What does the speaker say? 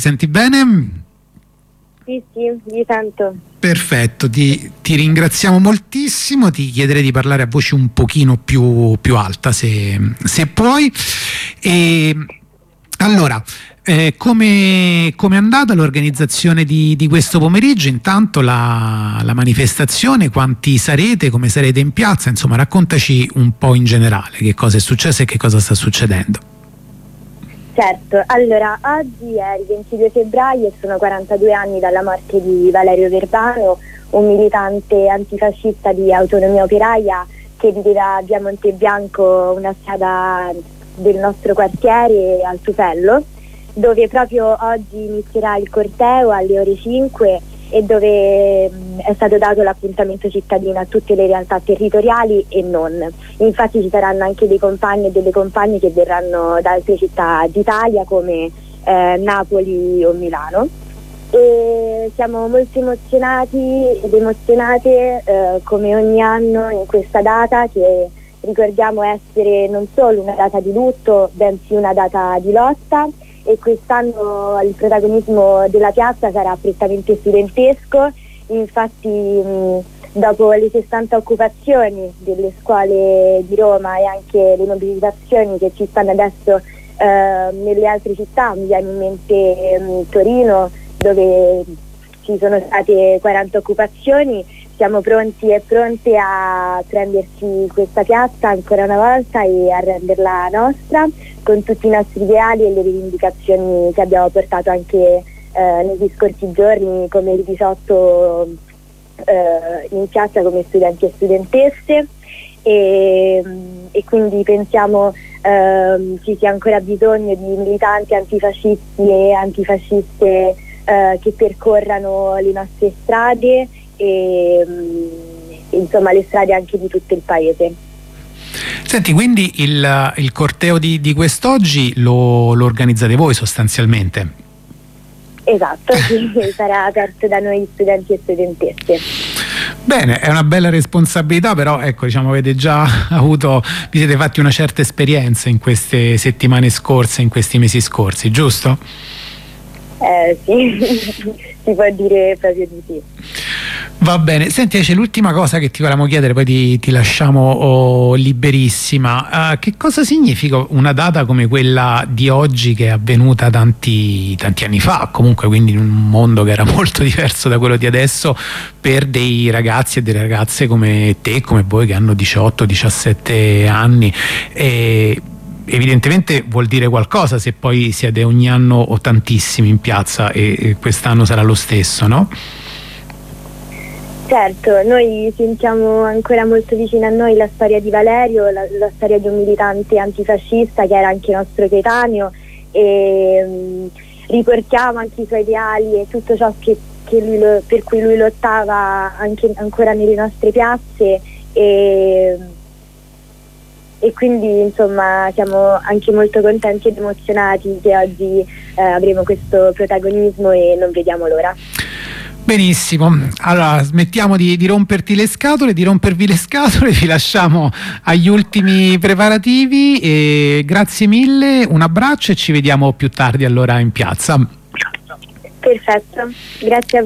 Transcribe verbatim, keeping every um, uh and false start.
Senti bene? Sì, sì, vi sento. Perfetto, ti, ti ringraziamo moltissimo, ti chiederei di parlare a voce un pochino più, più alta se, se puoi. E allora, eh, come come è andata l'organizzazione di, di questo pomeriggio? Intanto la, la manifestazione, quanti sarete, come sarete in piazza, insomma raccontaci un po' in generale che cosa è successo e che cosa sta succedendo. Certo, allora oggi è il ventidue febbraio e sono quarantadue anni dalla morte di Valerio Verbano, un militante antifascista di Autonomia Operaia che viveva a via Montebianco, una strada del nostro quartiere al Tupello, dove proprio oggi inizierà il corteo alle ore cinque e dove mh, è stato dato l'appuntamento cittadino a tutte le realtà territoriali e non. Infatti ci saranno anche dei compagni e delle compagne che verranno da altre città d'Italia come eh, Napoli o Milano. E siamo molto emozionati ed emozionate eh, come ogni anno in questa data che ricordiamo essere non solo una data di lutto, bensì una data di lotta. E quest'anno il protagonismo della piazza sarà prettamente studentesco, infatti mh, dopo le sessanta occupazioni delle scuole di Roma e anche le mobilitazioni che ci stanno adesso eh, nelle altre città, mi viene in mente mh, Torino dove ci sono state quaranta occupazioni, siamo pronti e pronte a prenderci questa piazza ancora una volta e a renderla nostra con tutti i nostri ideali e le rivendicazioni che abbiamo portato anche eh, negli scorsi giorni come il diciotto eh, in piazza come studenti e studentesse e, e quindi pensiamo eh, ci sia ancora bisogno di militanti antifascisti e antifasciste eh, che percorrano le nostre strade e insomma le strade anche di tutto il paese. Senti, quindi il, il corteo di, di quest'oggi lo, lo organizzate voi sostanzialmente? Esatto, sì, sarà aperto da noi studenti e studentesse. Bene, è una bella responsabilità, però ecco, diciamo, avete già avuto, vi siete fatti una certa esperienza in queste settimane scorse, in questi mesi scorsi, giusto? Eh sì, si può dire proprio di sì. Va bene, senti, c'è l'ultima cosa che ti volevamo chiedere, poi ti, ti lasciamo oh, liberissima. Uh, che cosa significa una data come quella di oggi che è avvenuta tanti, tanti anni fa, comunque quindi in un mondo che era molto diverso da quello di adesso, per dei ragazzi e delle ragazze come te, come voi che hanno diciotto diciassette anni? E evidentemente vuol dire qualcosa se poi siete ogni anno o tantissimi in piazza e, e quest'anno sarà lo stesso, no? Certo, noi sentiamo ancora molto vicino a noi la storia di Valerio, la, la storia di un militante antifascista che era anche nostro coetaneo e um, riportiamo anche i suoi ideali e tutto ciò che, che lui lo, per cui lui lottava anche ancora nelle nostre piazze e, e quindi insomma siamo anche molto contenti ed emozionati che oggi eh, avremo questo protagonismo e non vediamo l'ora. Benissimo, allora smettiamo di, di romperti le scatole, di rompervi le scatole, vi lasciamo agli ultimi preparativi e grazie mille, un abbraccio e ci vediamo più tardi allora in piazza. Perfetto, grazie a voi.